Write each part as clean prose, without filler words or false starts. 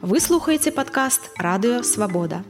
Вы слухаеце падкаст Радыё Свабода.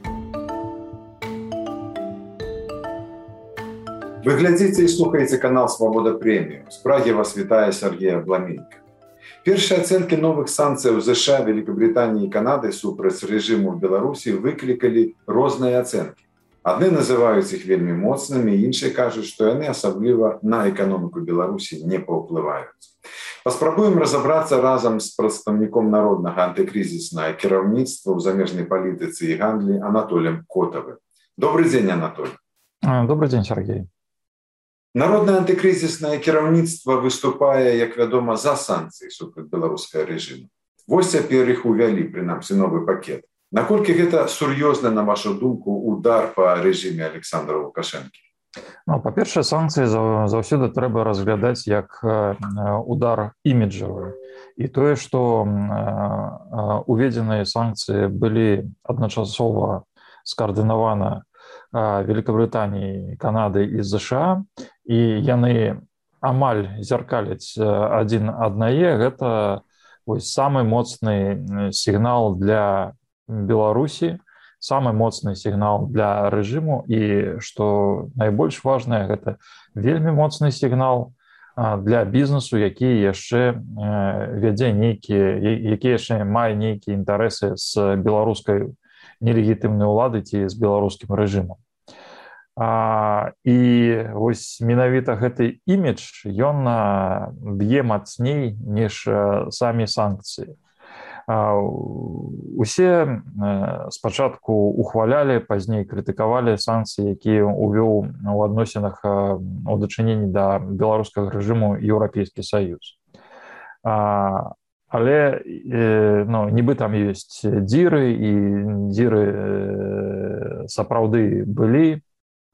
Вы глядзіце і слухаеце канал Свабода Прэміум. З Прагі вас вітае Сергей Абламенька. Першыя ацэнкі новых санкцыяў ЗША, Великабритании і Канады супраць рэжыму ў Беларусі выклікалі розныя ацэнкі. Адны называюць іх вельмі моцнымі, іншыя кажуць, што яны асабліва на эканоміку Беларусі не паўплываюць. Паспрабуем разабрацца разам з прадстаўніком народнага антыкрызіснага кіраўніцтва ў замежнай палітыцы і гандлі Анатоліем Котавым. Добрый дзень, Анатолий. Добрый дзень, Сергей. Народнае антыкрызіснае кіраўніцтва выступае, як вядома, за санкцыі супраць беларускага рэжыму. Вось цяпер іх увялі, прынамсі, новы пакет. Наколькі гэта сур'ёзна, на вашу думку, удар па рэжыме Александра Лукашэнкі? Па-першае, санкцыі заўсёды трэба разглядаць як удар іміджавы. І тое, што уведзеныя санкцыі былі адначасова скаардынаваны Великабританией, Канады і ЗША, і яны амаль зеркаляць адзін аднае, гэта самы моцны сігнал для Беларусі, самы моцны сігнал для рэжыму, і, што найбольш важнае, гэта вельмі моцны сігнал для бізнесу, які яшчэ вядзе які яшчэ мае нейкія інтарэсы з беларускай нелегітымнай улады ці з беларускім рэжымам. І вось менавіта гэты імідж, ён б'е мацней, ніж самі санкцыі. Усе спачатку ухвалялі, пазней крытыкавалі санкцыі, якія ўвёў у адносінах у дачыненні да беларускага рэжыму Еўрапейскі Саюз. Але нібы там ёсць дзіры, і дзіры сапраўды былі.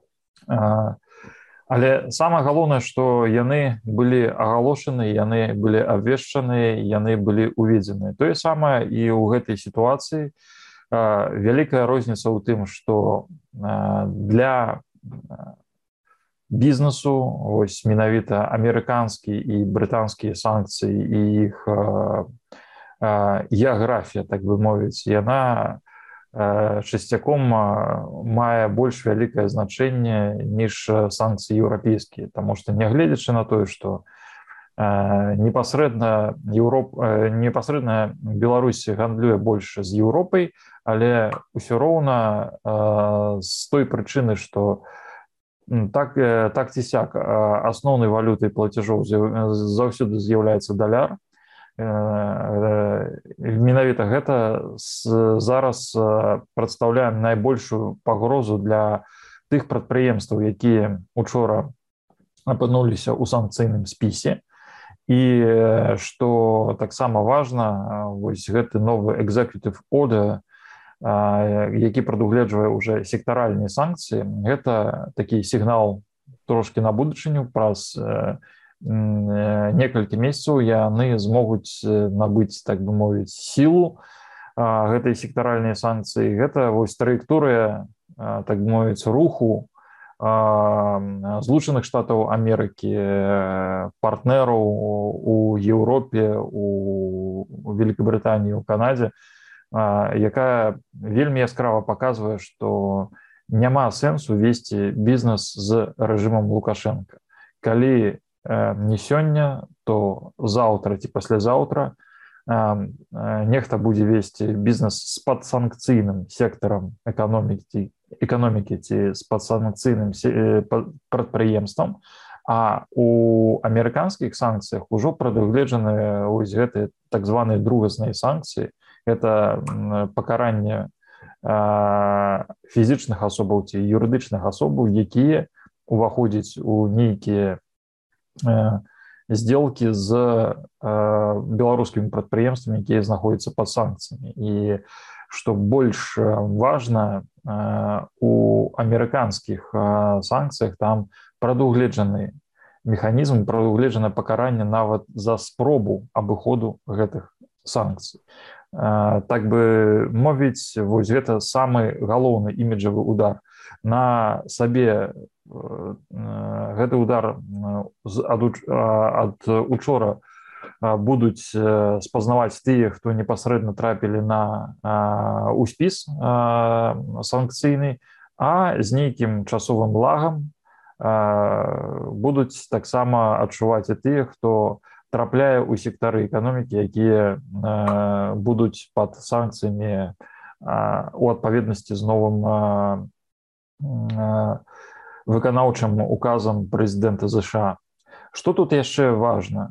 Але самае галоўнае, што яны былі агалошаны, яны былі абвешчаны, яны былі уведзены. Тое самае і ў гэтай сітуацыі. Вялікая розніца ў тым, што для бізнесу вось менавіта амерыканскія і брытанскія санкцыі і іх геаграфія, так бы мовіць, яна часцяком мае больш вялікае значэнне, ніж санкцыі еўрапейскія, таму што, нягледзячы на тое, што непасрэдна Беларусь гандлюе больш з Еўропай, але ўсё роўна з той прычыны, што так ці сяк асноўнай валютай плацяжоў заўсёды з'яўляецца даляр. Менавіта гэта зараз прадстаўляе найбольшую пагрозу для тых прадпрыемстваў, якія учора апынуліся ў санкцыйным спісе. І што таксама важна, вось гэты новы executive order, які прадугледжвае ўжо сектаральныя санкцыі, гэта такі сігнал трошкі на будучыню. Праз некалькі месяцаў яны змогуць набыць, так бы мовіць, сілу гэтай сектаральнай санкцыі. Гэта вось траекторыя, так бы мовіць, руху Злучаных Штатаў Амерыкі, партнераў у Еўропе, у Великабритании, у Канадзе, якая вельмі яскрава паказвае, што няма сэнсу весці бізнес з рэжымам Лукашэнка. Калі не сёння, то заўтра ці паслязаўтра нехта будзе весці бізнес з падсанкцыйным сектарам эканомікі ці з падсанкцыйным прадпрыемствам, а у амерыканскіх санкцыях ужо прадугледжаны вось гэтыя так званыя другасныя санкцыі. Гэта пакаранне фізічных асобаў ці юрыдычных асобаў, якія уваходзяць у нейкія сделкі з беларускімі прадпрыемствамі, якія знаходзяцца пад санкцыямі. І што больш важна, у амерыканскіх санкцыях там прадугледжаны механізм, прадугледжана пакаранне нават за спробу абыходу гэтых санкцый. Так бы мовіць, вось гэта самы галоўны іміджавы удар. На сабе гэты удар ад учора будуць спазнаваць тыя, хто непасрэдна трапілі на у спіс санкцыйны, а з нейкім часовым лагам будуць таксама адчуваць і тыя, хто трапляе ў сектары эканомікі, якія будуць пад санкцыямі у адпаведнасці з новым выканаўчым указам прэзідэнта ЗША. Што тут яшчэ важна?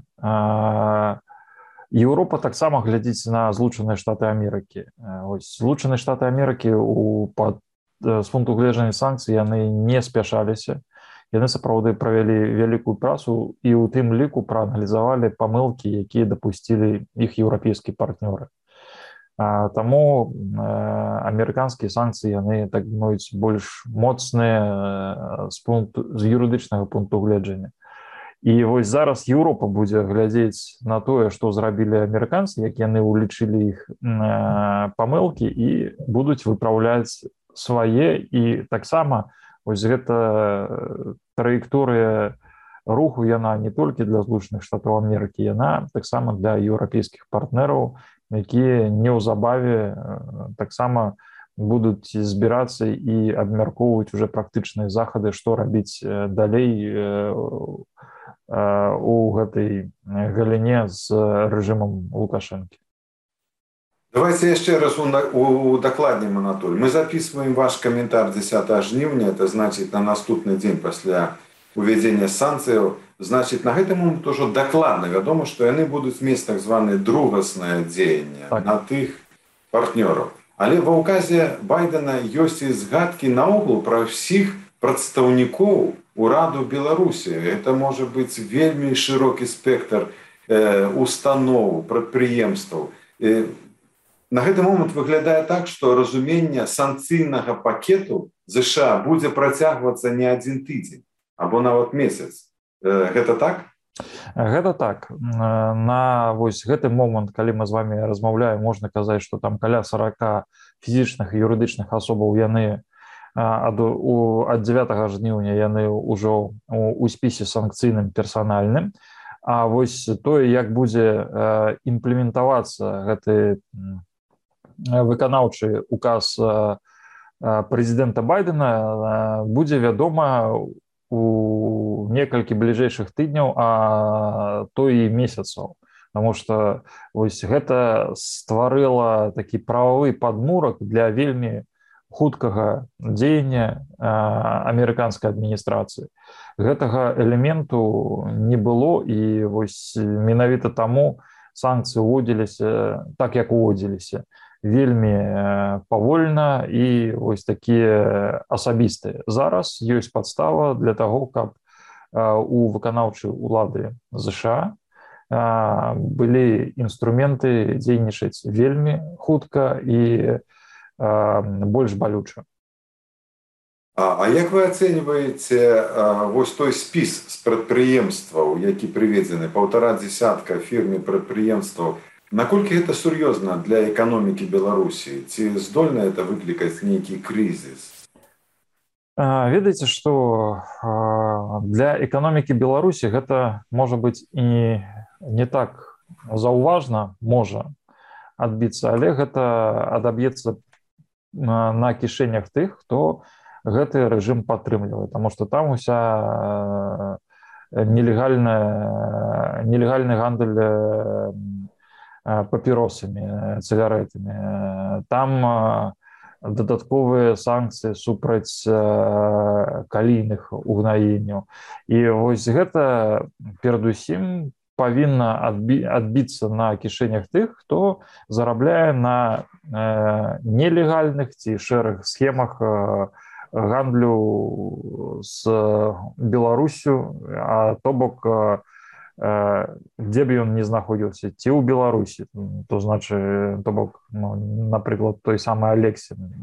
Еўропа таксама глядзіць на Злучаныя Штаты Амерыкі. Злучаныя Штаты Амерыкі з пункту гледжання санкцый яны не спяшаліся. Яны сапраўды правялі вялікую працу і ў тым ліку прааналізавалі памылкі, якія дапусцілі іх еўрапейскія партнёры. Таму амерыканскія санкцыі яны, так мовіць, больш моцныя з юрыдычнага пункту гледжання. І вось зараз Еўропа будзе глядзець на тое, што зрабілі амерыканцы, як яны ўлічылі іх памылкі і будуць выпраўляць свае. І таксама вось гэта траекторыя руху, яна не толькі для Злучаных Штатаў Амерыкі, яна таксама для еўрапейскіх партнераў, якія неўзабаве таксама будуць збірацца і абмяркоўваць уже практычныя захады, што рабіць далей у гэтай галіне з рэжымам Лукашэнкі. Давайте еще раз удакладним, Анатолий. Мы записываем ваш комментарий 10 жнивня, это значит на наступный день после уведения санкций. Значит, на гэтым момент тоже докладно вядома, что яны будут мець так званое другаснае дзеянне на тых партнёраў. Але ва ўказе Байдена ёсць і згадкі наогул пра ўсіх прадстаўнікоў ураду Беларусі. Это может быть вельмі шырокі спектр устаноў, прадпрыемстваў. На гэты момент выглядае так, што разуменне санкцыйнага пакету ЗША будзе працягвацца не адзін тыдзень, або нават месяц. Гэта так? Гэта так. На вось гэты момант, калі мы з вами размаўляем, можна казаць, што там каля 40 фізічных і юрыдычных асобаў яны ад 9 жніўня яны ўжо у спісе санкцыйным персанальным. А вось тое, як будзе імплементавацца гэты выканаўчы указ прэзідэнта Байдена, будзе вядома у некалькі бліжэйшых тыдняў, а то і месяцаў. Таму што вось гэта стварыла такі прававы падмурак для вельмі хуткага дзеяння амерыканскай адміністрацыі. Гэтага элементу не было, і вось менавіта таму санкцыі ўводзіліся так, як уводзіліся. Вельмі павольна і вось такія асабістыя. Зараз ёсць падстава для таго, каб у выканаўчай улады ЗША былі інструменты дзейнічаць вельмі хутка і больш балюча. А як вы ацэньваеце вось той спіс з прадпрыемстваў, які прыведзены, 1,5 десятка фірм і прадпрыемстваў, наколькі гэта сур'ёзна для эканомікі Беларусі? Ці здольна это выклікаць нейкі крызіс? Ведаеце, што для эканомікі Беларусі гэта можа быць і не так заўважна, можа адбіцца, але гэта адаб'ецца на кішэнях тых, хто гэты рэжым падтрымлівае, таму што там уся нелегальны гандаль папіросамі, цыгаретамі. Там дадатковыя санкцыі супраць калійных угнаенняў. І вось гэта перадусім павінна адбіцца на кішэнях тых, хто зарабляе на нелегальных ці шэрых схемах гандлю з Беларусю, а то бок дзе б ён не знаходзіўся, ці ў Беларусі, то значыць, то бок, напрыклад, той самы Алексін,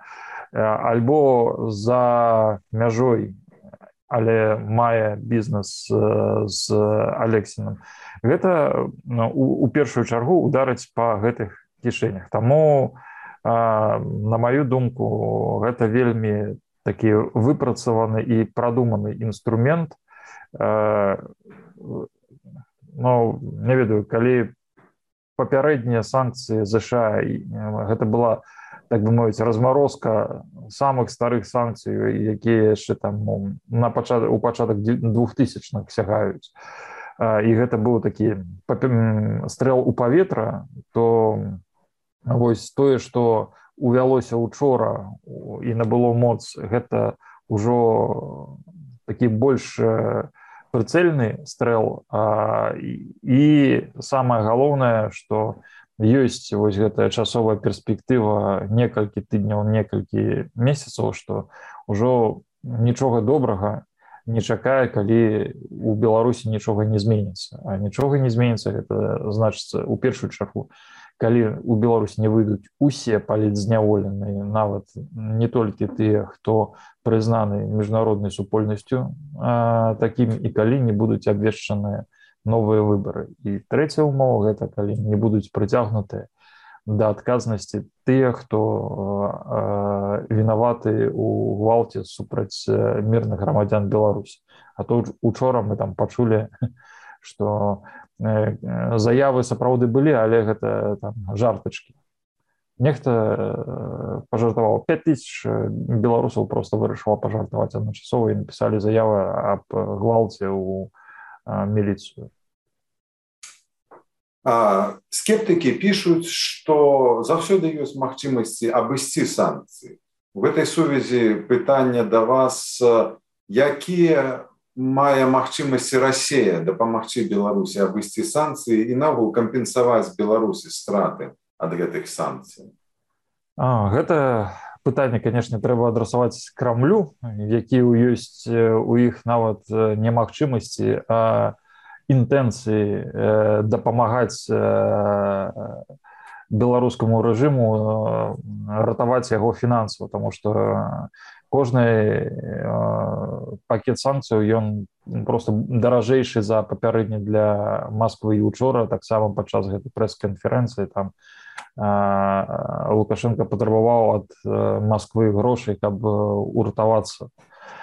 альбо за мяжой, але мае бізнес з Алексінам. Гэта у першую чаргу ударыць па гэтых кішэнях. Таму, на маю думку, гэта вельмі такі выпрацаваны і прадуманы інструмент ну, не ведаю, калі папярэднія санкцыі ЗША, гэта была, так бы мовіць, размарозка самых старых санкцый, якія яшчэ там у пачатак 2000-х сягаюць. І гэта быў такі стрэл у паветра, то вось тое, што увялося учора і набыло моц, гэта ўжо такі больш прыцэльны стрэл. І самае галоўнае, што ёсць вось гэтая часовая перспектыва некалькі тыдняў, некалькі месяцаў, што ўжо нічога добрага не чакае, калі у Беларусі нічога не зменіцца. А нічога не зменіцца, гэта значыцца, у першую чаргу, калі у Беларусі не выйдуць усе палітзняволеныя, нават не толькі тыя, хто прызнаны міжнароднай супольнасцю такім, і калі не будуць абвешчаныя новыя выбары. І трэцяя умова — гэта калі не будуць прыцягнутыя да адказнасці тыя, хто вінаваты ў гвалце супраць мірных грамадзян Беларусі. А то учора мы там пачулі, што заявы сапраўды былі, але гэта там жартачкі. Нехта пажартаваў, 5000 беларусаў проста вырашыла пажартаваць адначасова і напісалі заявы аб гвалце ў міліцыю. Скептыкі пішуць, што заўсёды ёсць магчымасці абысці санкцыі. У гэтай сувязі пытанне да вас: якія мае магчымасці Расія дапамагчы Беларусі абысці санкцыі і наогул кампенсаваць Беларусі страты ад гэтых санкцый? Гэта пытанне, канешне, трэба адрасаваць Крамлю, які ёсць у іх нават не магчымасці, а інтэнцыі дапамагаць беларускаму рэжыму ратаваць яго фінансава, таму што кожны пакет санкцыяў, ён проста даражэйшы за папярэдні для Масквы. І учора таксама падчас гэтай прэс-канферэнцыі там Лукашенко патрабаваў ад Масквы грошай, каб уратавацца.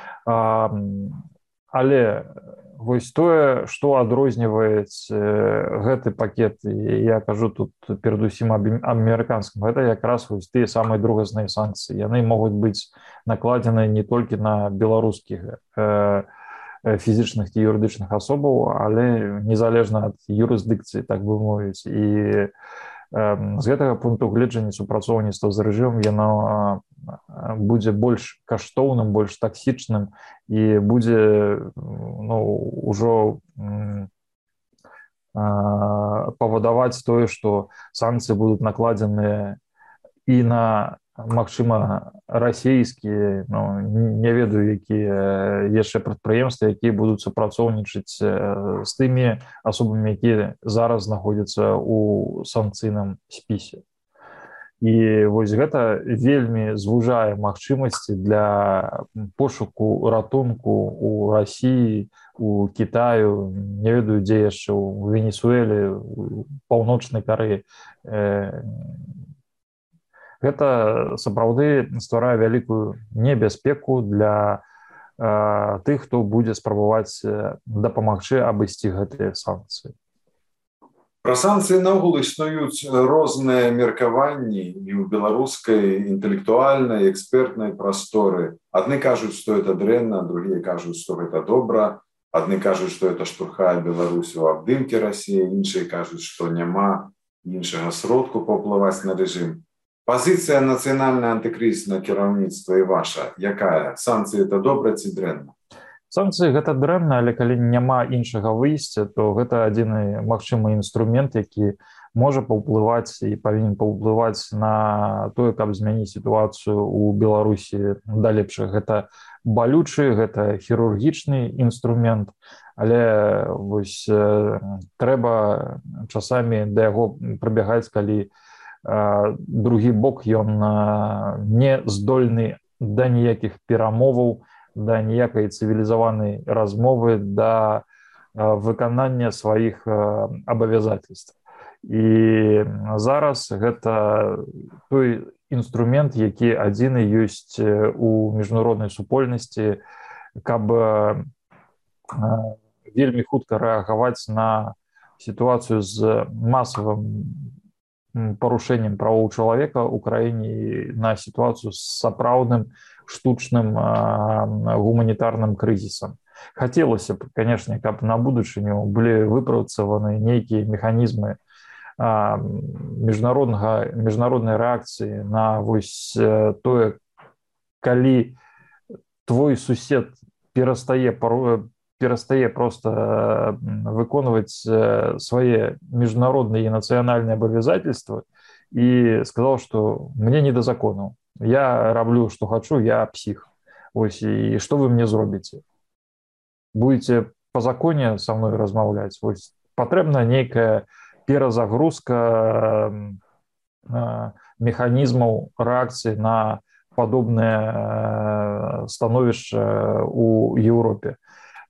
Але вось тое, што адрозніваюць гэты пакет, я кажу тут перадусім аб амерыканскім, гэта якраз вось тыя самыя другасныя санкцыі. Яны могуць быць накладзены не толькі на беларускіх фізічных ці юрыдычных асобаў, але незалежна ад юрысдыкцыі, так бы мовіць. І з гэтага пункту гледжання супрацоўніцтва з рэжымам яно будзе больш каштоўным, больш таксічным і будзе ўжо павадаваць тое, што санкцыі будуць накладзеныя і на, магчыма, расійскія, не ведаю, якія яшчэ прадпрыемствы, якія будуць супрацоўнічаць з тымі асобамі, якія зараз знаходзяцца ў санкцыйным спісе. І вось гэта вельмі звужае магчымасці для пошуку ратунку ў Расіі, у Кітаю, не ведаю, дзе яшчэ, у Венесуэле, у Паўночнай Карэі. Гэта сапраўды стварае вялікую небяспеку для тых, хто будзе спрабаваць дапамагчы абысці гэтыя санкцыі. Пра санкцыі наогул існуюць розныя меркаванні і ў беларускай інтэлектуальнай, экспертнай прасторы. Адны кажуць, што гэта дрэнна, другія кажуць, што гэта добра. Адны кажуць, што гэта штурхае Беларусь у абдымкі Расіі, іншыя кажуць, што няма іншага сродку паўплываць на рэжым. Пазіцыя нацыянальнае антыкрызіснае кіраўніцтва і ваша якая? Санкцыі это добра ці дрэнна? Санкцыі гэта дрэнна, але калі няма іншага выйсця, то гэта адзіны магчымы інструмент, які можа паўплываць і павінен паўплываць на тое, каб змяніць сітуацыю ў Беларусі да лепшага. Гэта балючы, гэта хірургічны інструмент, але вось трэба часамі да яго прыбягаць, калі другі бок ён не здольны да ніякіх перамоваў, да ніякай цывілізаванай размовы, да выканання сваіх абавязательств. І зараз гэта той інструмент, які адзіны ёсць у міжнароднай супольнасці, каб вельмі хутка рэагаваць на ситуацию с массовым парушением правоў чалавека ў краіне і на ситуацию с сапраўдным штучным гуманітарным крызісам. Хацелася б, конечно, каб на будучыню былі выпрацаваны нейкія механізмы міжнароднай рэакцыі на вось тое, калі твой сусед перастае просто выконваць свае міжнародныя і нацыянальныя абавязательствы і сказаў, што мне не да закону. Я раблю, што хачу, я псіх. Ось, і што вы мне зробіце? Будете по законе со мной размаўляць? Ось, патрэбна нейкая перазагрузка механізмаў рэакцыі на падобнае становішча ў Еўропе.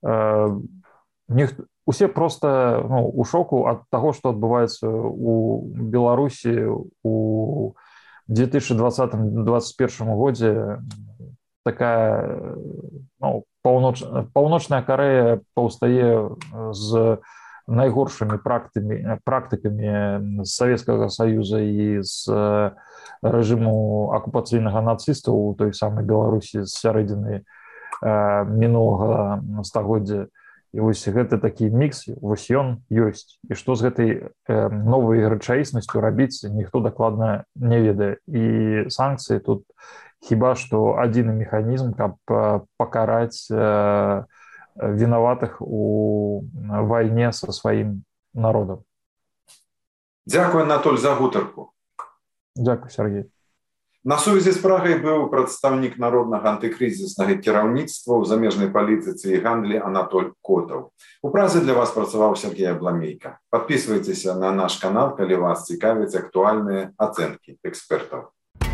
Усе просто у шоку ад таго, што адбываецца у Беларусі у 2020-2021 годзе. Такая паўночная Карэя паўстае з найгоршымі практыкамі з Савецкага Саюза і з рэжыму акупацыйнага нацыстаў у той самай Беларусі з сярэдзіны мінулага стагоддзя. І вось гэты такі мікс, вось ён ёсць. І што з гэтай новай рэчаіснасцю рабіць, ніхто дакладна не ведае. І санкцыі тут хіба што адзіны механізм, каб пакараць вінаватых у вайне са сваім народам. Дзякуй, Анатоль, за гутарку. Дзякуй, Сергей. На сувязі з Прагай быў прадстаўнік народнага антыкрызіснага кіраўніцтва ў замежнай палітыцы і гандлі Анатоль Котаў. У Празе для вас працаваў Сергей Абламейка. Падпісвайцеся на наш канал, калі вас цікавяць актуальныя ацэнкі экспертаў.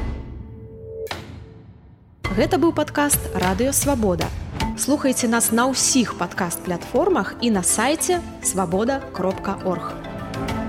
Гэта быў падкаст «Радыё Свабода». Слухайце нас на ўсіх падкаст-платформах і на сайце свабода.орг.